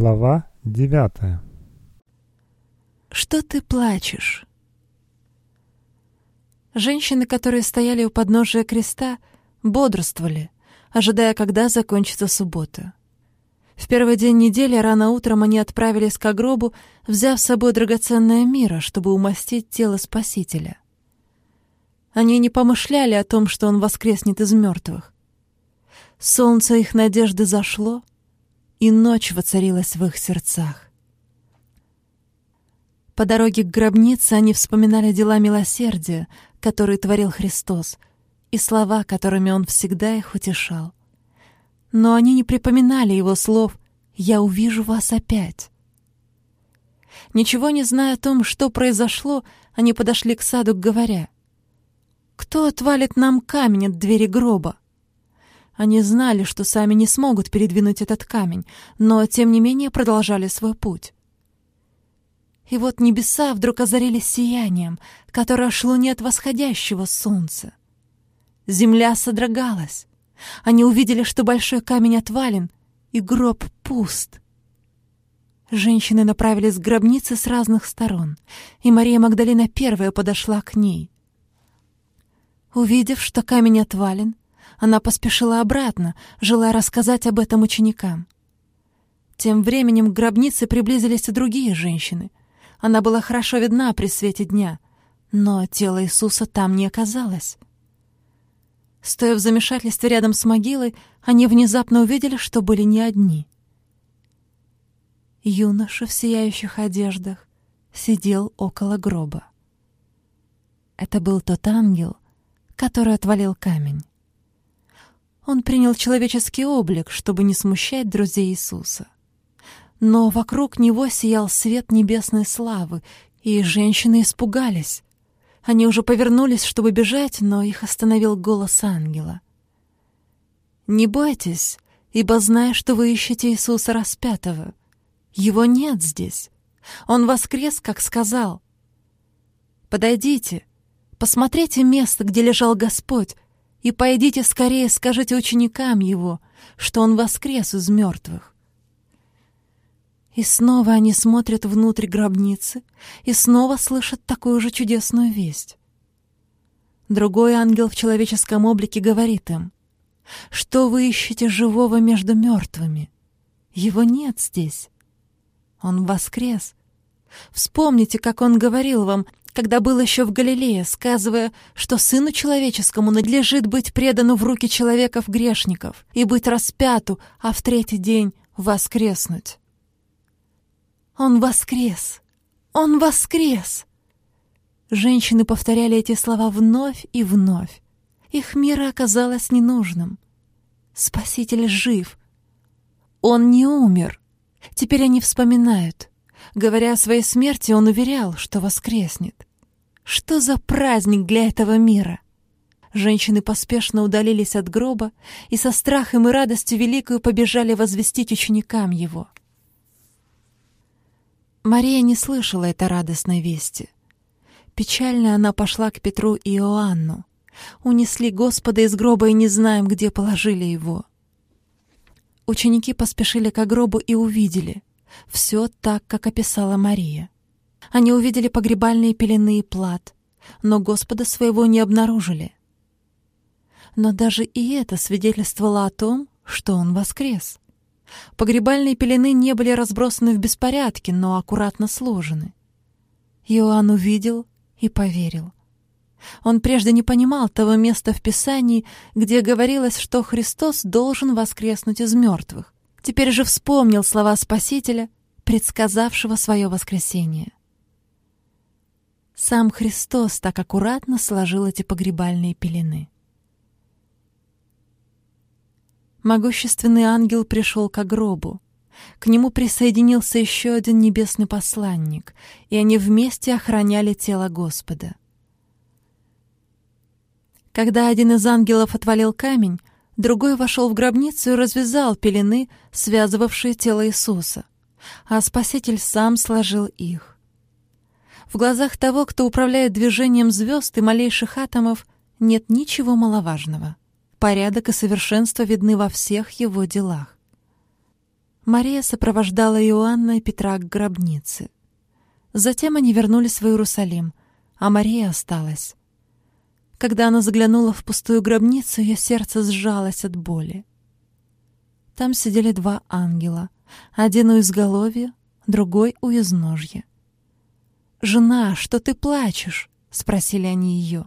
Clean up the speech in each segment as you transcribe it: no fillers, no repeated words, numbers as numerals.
Глава 9. Что ты плачешь? Женщины, которые стояли у подножия креста, бодрствовали, ожидая, когда закончится суббота. В первый день недели рано утром они отправились к гробу, взяв с собой драгоценное мирра, чтобы умастить тело Спасителя. Они не помышляли о том, что он воскреснет из мертвых. Солнце их надежды зашло, и ночь воцарилась в их сердцах. По дороге к гробнице они вспоминали дела милосердия, которые творил Христос, и слова, которыми Он всегда их утешал. Но они не припоминали Его слов «Я увижу вас опять». Ничего не зная о том, что произошло, они подошли к саду, говоря: «Кто отвалит нам камень от двери гроба?» Они знали, что сами не смогут передвинуть этот камень, но, тем не менее, продолжали свой путь. И вот небеса вдруг озарились сиянием, которое шло не от восходящего солнца. Земля содрогалась. Они увидели, что большой камень отвален, и гроб пуст. Женщины направились к гробнице с разных сторон, и Мария Магдалина первая подошла к ней. Увидев, что камень отвален, она поспешила обратно, желая рассказать об этом ученикам. Тем временем к гробнице приблизились и другие женщины. Она была хорошо видна при свете дня, но тело Иисуса там не оказалось. Стоя в замешательстве рядом с могилой, они внезапно увидели, что были не одни. Юноша в сияющих одеждах сидел около гроба. Это был тот ангел, который отвалил камень. Он принял человеческий облик, чтобы не смущать друзей Иисуса. Но вокруг него сиял свет небесной славы, и женщины испугались. Они уже повернулись, чтобы бежать, но их остановил голос ангела. «Не бойтесь, ибо знаю, что вы ищете Иисуса распятого. Его нет здесь. Он воскрес, как сказал. Подойдите, посмотрите место, где лежал Господь, и пойдите скорее, скажите ученикам Его, что Он воскрес из мертвых». И снова они смотрят внутрь гробницы и снова слышат такую же чудесную весть. Другой ангел в человеческом облике говорит им: «Что вы ищете живого между мертвыми? Его нет здесь. Он воскрес. Вспомните, как Он говорил вам, когда был еще в Галилее, сказывая, что Сыну Человеческому надлежит быть предану в руки человеков-грешников и быть распяту, а в третий день воскреснуть». «Он воскрес! Он воскрес!» Женщины повторяли эти слова вновь и вновь. Их мира оказалось ненужным. Спаситель жив. Он не умер. Теперь они вспоминают. Говоря о своей смерти, он уверял, что воскреснет. Что за праздник для этого мира? Женщины поспешно удалились от гроба и со страхом и радостью великою побежали возвестить ученикам его. Мария не слышала этой радостной вести. Печально она пошла к Петру и Иоанну. Унесли Господа из гроба и не знаем, где положили его. Ученики поспешили к гробу и увидели все так, как описала Мария. Они увидели погребальные пелены и плат, но Господа своего не обнаружили. Но даже и это свидетельствовало о том, что Он воскрес. Погребальные пелены не были разбросаны в беспорядке, но аккуратно сложены. Иоанн увидел и поверил. Он прежде не понимал того места в Писании, где говорилось, что Христос должен воскреснуть из мертвых. Теперь же вспомнил слова Спасителя, предсказавшего свое воскресение. Сам Христос так аккуратно сложил эти погребальные пелены. Могущественный ангел пришел к гробу. К нему присоединился еще один небесный посланник, и они вместе охраняли тело Господа. Когда один из ангелов отвалил камень, другой вошел в гробницу и развязал пелены, связывавшие тело Иисуса, а Спаситель сам сложил их. В глазах того, кто управляет движением звезд и малейших атомов, нет ничего маловажного. Порядок и совершенство видны во всех его делах. Мария сопровождала Иоанна и Петра к гробнице. Затем они вернулись в Иерусалим, а Мария осталась. Когда она заглянула в пустую гробницу, ее сердце сжалось от боли. Там сидели два ангела, один у изголовья, другой у изножья. «Жена, что ты плачешь?» — спросили они ее.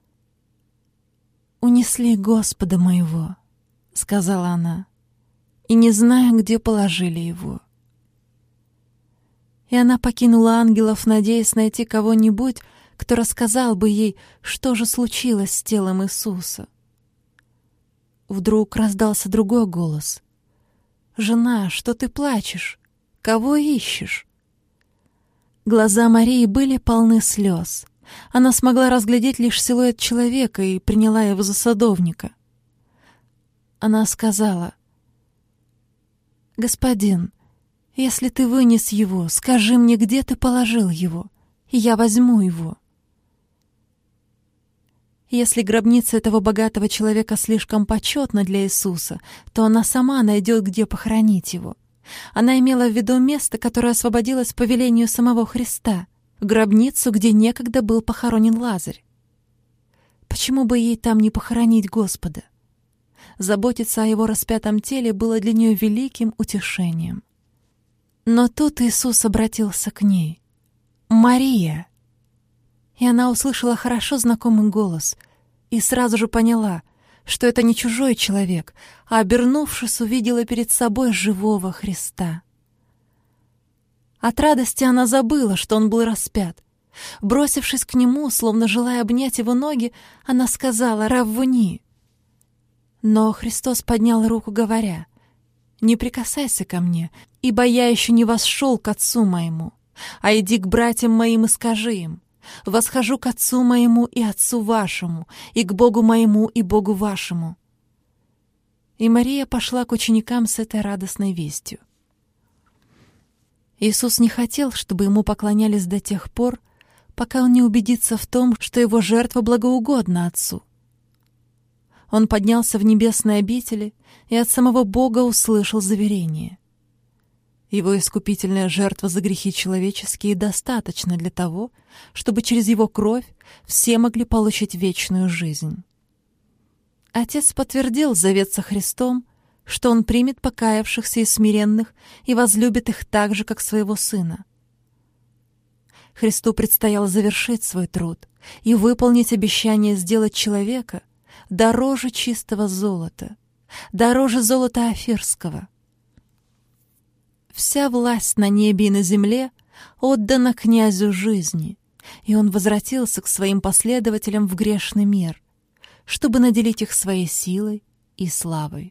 «Унесли Господа моего», — сказала она, — «и не знаю, где положили его». И она покинула ангелов, надеясь найти кого-нибудь, кто рассказал бы ей, что же случилось с телом Иисуса. Вдруг раздался другой голос. «Жена, что ты плачешь? Кого ищешь?» Глаза Марии были полны слез. Она смогла разглядеть лишь силуэт человека и приняла его за садовника. Она сказала: «Господин, если ты вынес его, скажи мне, где ты положил его, и я возьму его». Если гробница этого богатого человека слишком почетна для Иисуса, то она сама найдет, где похоронить его. Она имела в виду место, которое освободилось по велению самого Христа, гробницу, где некогда был похоронен Лазарь. Почему бы ей там не похоронить Господа? Заботиться о его распятом теле было для нее великим утешением. Но тут Иисус обратился к ней: «Мария!» И она услышала хорошо знакомый голос и сразу же поняла, что это не чужой человек, а, обернувшись, увидела перед собой живого Христа. От радости она забыла, что он был распят. Бросившись к нему, словно желая обнять его ноги, она сказала: «Раввуни!» Но Христос поднял руку, говоря: «Не прикасайся ко мне, ибо я еще не восшел к Отцу моему, а иди к братьям моим и скажи им: восхожу к Отцу моему и Отцу вашему, и к Богу моему и Богу вашему». И Мария пошла к ученикам с этой радостной вестью. Иисус не хотел, чтобы ему поклонялись до тех пор, пока он не убедится в том, что его жертва благоугодна Отцу. Он поднялся в небесные обители и от самого Бога услышал заверение: его искупительная жертва за грехи человеческие достаточна для того, чтобы через его кровь все могли получить вечную жизнь. Отец подтвердил завет со Христом, что он примет покаявшихся и смиренных и возлюбит их так же, как своего Сына. Христу предстояло завершить свой труд и выполнить обещание сделать человека дороже чистого золота, дороже золота Офирского. Вся власть на небе и на земле отдана князю жизни, и он возвратился к своим последователям в грешный мир, чтобы наделить их своей силой и славой.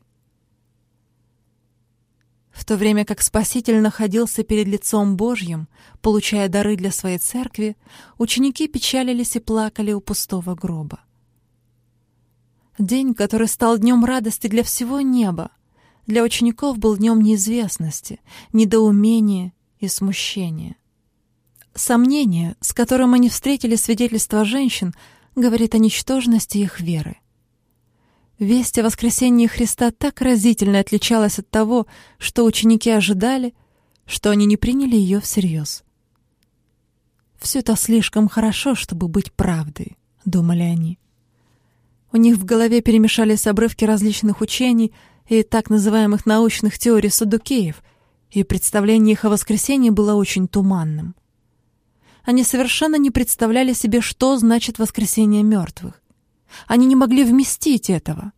В то время как Спаситель находился перед лицом Божьим, получая дары для своей церкви, ученики печалились и плакали у пустого гроба. День, который стал днем радости для всего неба, для учеников был днем неизвестности, недоумения и смущения. Сомнение, с которым они встретили свидетельства женщин, говорит о ничтожности их веры. Весть о воскресении Христа так разительно отличалась от того, что ученики ожидали, что они не приняли ее всерьез. «Все это слишком хорошо, чтобы быть правдой», — думали они. У них в голове перемешались обрывки различных учений и так называемых научных теорий саддукеев, и представление их о воскресении было очень туманным. Они совершенно не представляли себе, что значит воскресение мертвых. Они не могли вместить этого.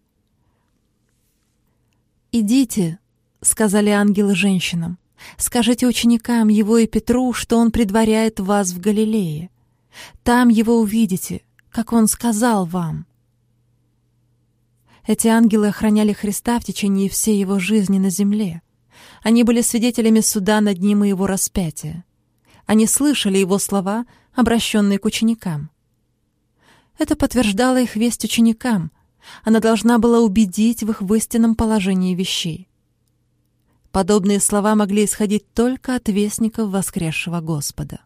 «Идите», — сказали ангелы женщинам, — «скажите ученикам его и Петру, что он предваряет вас в Галилее. Там его увидите, как он сказал вам». Эти ангелы охраняли Христа в течение всей его жизни на земле. Они были свидетелями суда над ним и его распятия. Они слышали его слова, обращенные к ученикам. Это подтверждало их весть ученикам. Она должна была убедить в их истинном положении вещей. Подобные слова могли исходить только от вестников воскресшего Господа.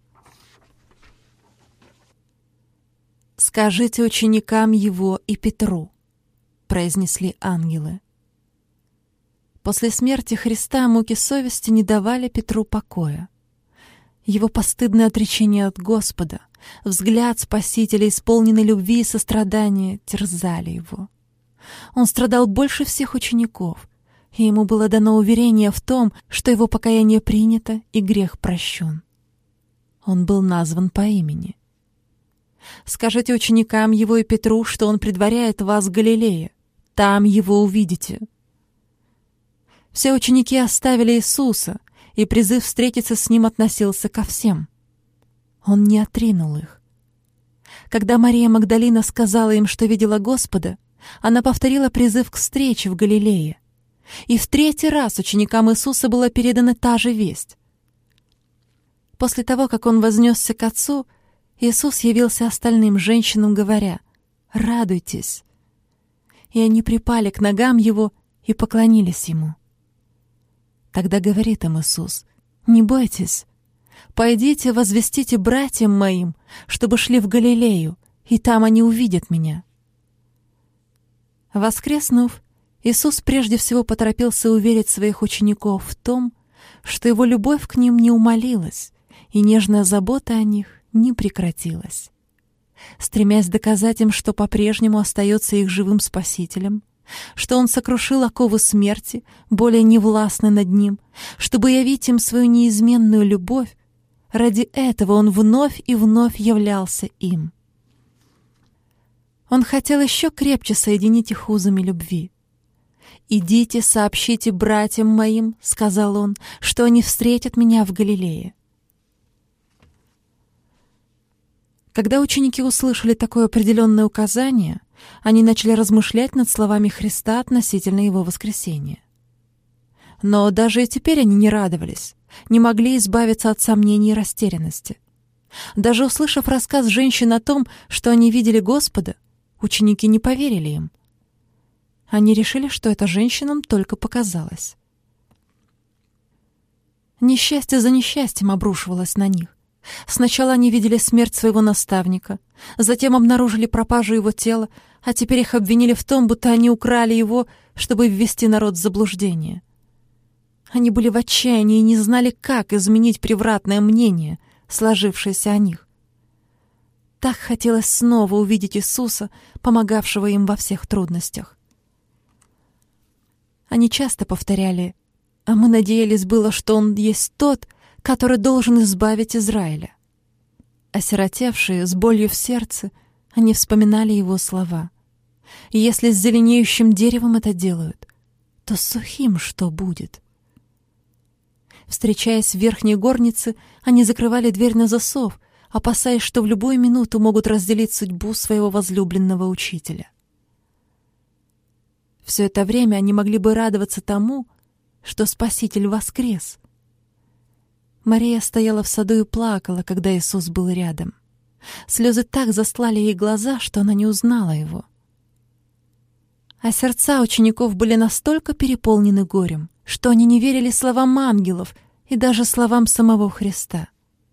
«Скажите ученикам его и Петру», — произнесли ангелы. После смерти Христа муки совести не давали Петру покоя. Его постыдное отречение от Господа, взгляд Спасителя, исполненный любви и сострадания, терзали его. Он страдал больше всех учеников, и ему было дано уверение в том, что его покаяние принято и грех прощен. Он был назван по имени. «Скажите ученикам его и Петру, что он предваряет вас в Галилее. Там его увидите». Все ученики оставили Иисуса, и призыв встретиться с ним относился ко всем. Он не отринул их. Когда Мария Магдалина сказала им, что видела Господа, она повторила призыв к встрече в Галилее. И в 3-й раз ученикам Иисуса была передана та же весть. После того, как он вознесся к Отцу, Иисус явился остальным женщинам, говоря: «Радуйтесь!» И они припали к ногам Его и поклонились Ему. Тогда говорит им Иисус: «Не бойтесь, пойдите, возвестите братьям моим, чтобы шли в Галилею, и там они увидят Меня». Воскреснув, Иисус прежде всего поторопился уверить своих учеников в том, что Его любовь к ним не умалилась, и нежная забота о них не прекратилась. Стремясь доказать им, что по-прежнему остается их живым Спасителем, что Он сокрушил оковы смерти, более не властны над ним, чтобы явить им свою неизменную любовь, ради этого Он вновь и вновь являлся им. Он хотел еще крепче соединить их узами любви. «Идите, сообщите братьям моим, — сказал Он, — что они встретят Меня в Галилее». Когда ученики услышали такое определенное указание, они начали размышлять над словами Христа относительно Его воскресения. Но даже и теперь они не радовались, не могли избавиться от сомнений и растерянности. Даже услышав рассказ женщин о том, что они видели Господа, ученики не поверили им. Они решили, что это женщинам только показалось. Несчастье за несчастьем обрушивалось на них. Сначала они видели смерть своего наставника, затем обнаружили пропажу его тела, а теперь их обвинили в том, будто они украли его, чтобы ввести народ в заблуждение. Они были в отчаянии и не знали, как изменить превратное мнение, сложившееся о них. Так хотелось снова увидеть Иисуса, помогавшего им во всех трудностях. Они часто повторяли: «А мы надеялись было, что Он есть тот, который должен избавить Израиля». Осиротевшие, с болью в сердце, они вспоминали Его слова: «И если с зеленеющим деревом это делают, то с сухим что будет?» Встречаясь в верхней горнице, они закрывали дверь на засов, опасаясь, что в любую минуту могут разделить судьбу своего возлюбленного учителя. Все это время они могли бы радоваться тому, что Спаситель воскрес. Мария стояла в саду и плакала, когда Иисус был рядом. Слезы так застлали ей глаза, что она не узнала Его. А сердца учеников были настолько переполнены горем, что они не верили словам ангелов и даже словам самого Христа.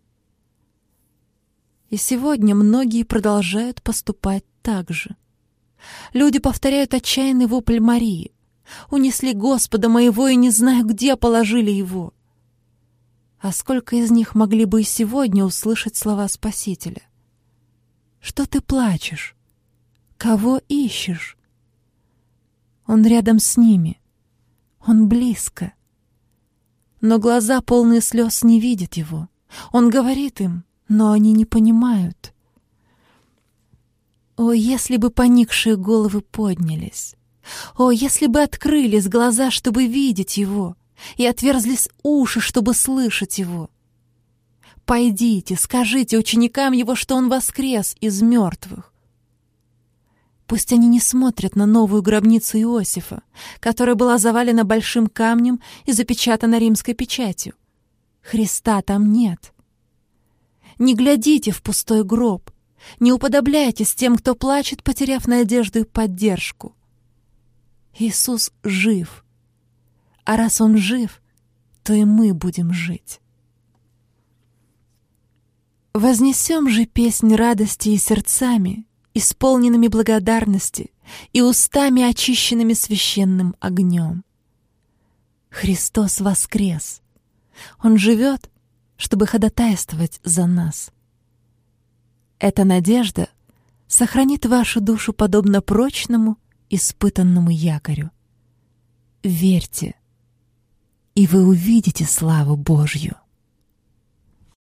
И сегодня многие продолжают поступать так же. Люди повторяют отчаянный вопль Марии: «Унесли Господа моего, и не знаю, где положили Его». А сколько из них могли бы и сегодня услышать слова Спасителя? «Что ты плачешь? Кого ищешь?» Он рядом с ними. Он близко. Но глаза, полные слез, не видят Его. Он говорит им, но они не понимают. О, если бы поникшие головы поднялись! О, если бы открылись глаза, чтобы видеть Его, и отверзлись уши, чтобы слышать Его! Пойдите, скажите ученикам Его, что Он воскрес из мертвых. Пусть они не смотрят на новую гробницу Иосифа, которая была завалена большим камнем и запечатана римской печатью. Христа там нет. Не глядите в пустой гроб, не уподобляйтесь тем, кто плачет, потеряв надежду и поддержку. Иисус жив, а раз Он жив, то и мы будем жить. Вознесем же песнь радости и сердцами, исполненными благодарности, и устами, очищенными священным огнем. Христос воскрес! Он живет, чтобы ходатайствовать за нас. Эта надежда сохранит вашу душу подобно прочному, испытанному якорю. Верьте, и вы увидите славу Божью.